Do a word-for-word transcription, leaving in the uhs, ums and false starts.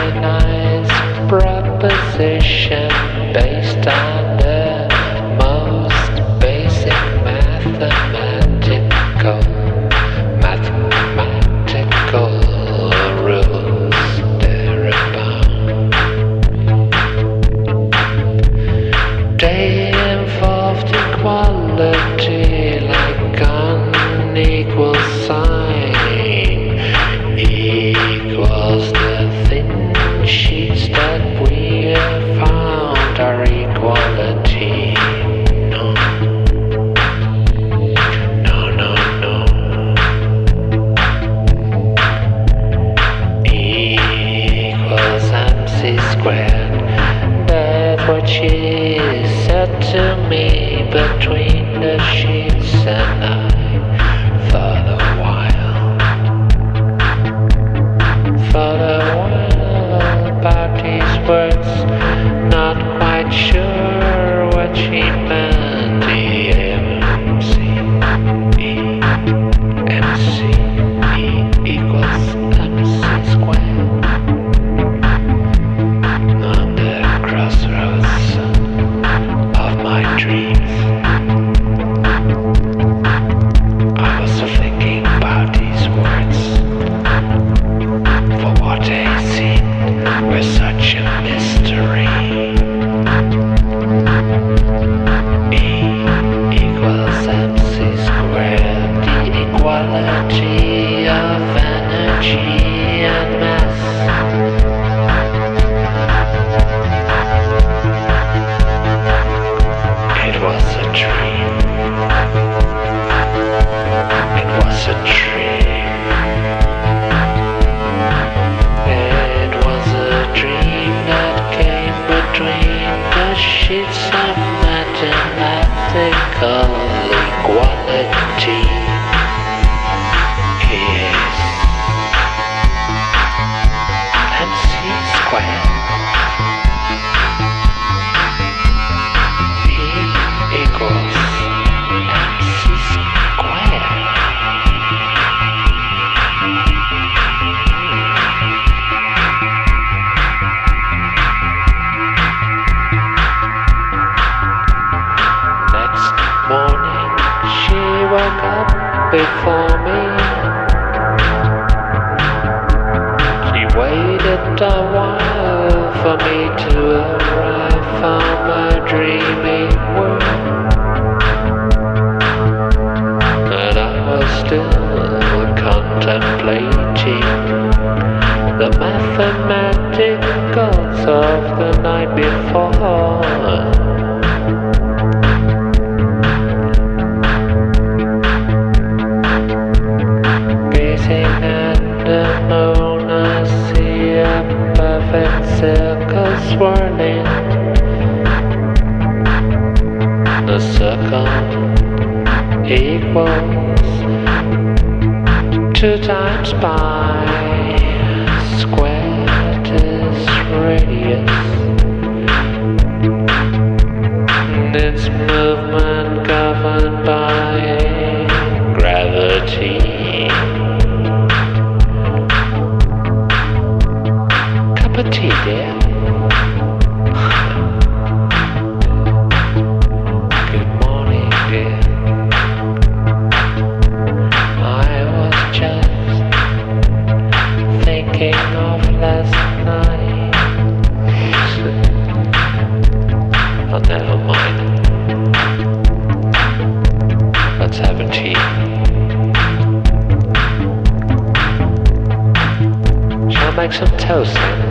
nice proposition based on the most basic mathematical mathematical rules thereabout. They involved equality like unequal sign equals the thin sheets that we have found are equality. No, no, no, no. Equals mc squared. That's what she said to me between the sheets, and I thought a while, thought a while about these words, not quite sure what she meant. The M C E M C E equals M C squared. On the crossroads of my dreams, I was thinking about these words. For what they seem were such a mystery. E equals mc squared, the equality of energy and mass. It was a dream. It was a dream. It was a dream that came between the sheets of mathematical equality. Is mc squared. E equals mc squared. Next morning she woke up before me. She waited a while for me to arrive from my dreaming world, and I was still contemplating the mathematicals of the night before. Gazing at the moon, I see a perfect circle swirling. The circle equals two times pi squared is radius. Its movement governed by gravity. Cup of tea, dear. Good morning, dear. I was just thinking of last night. Oh, never mind. Let's have a tea. Shall I make some toast then?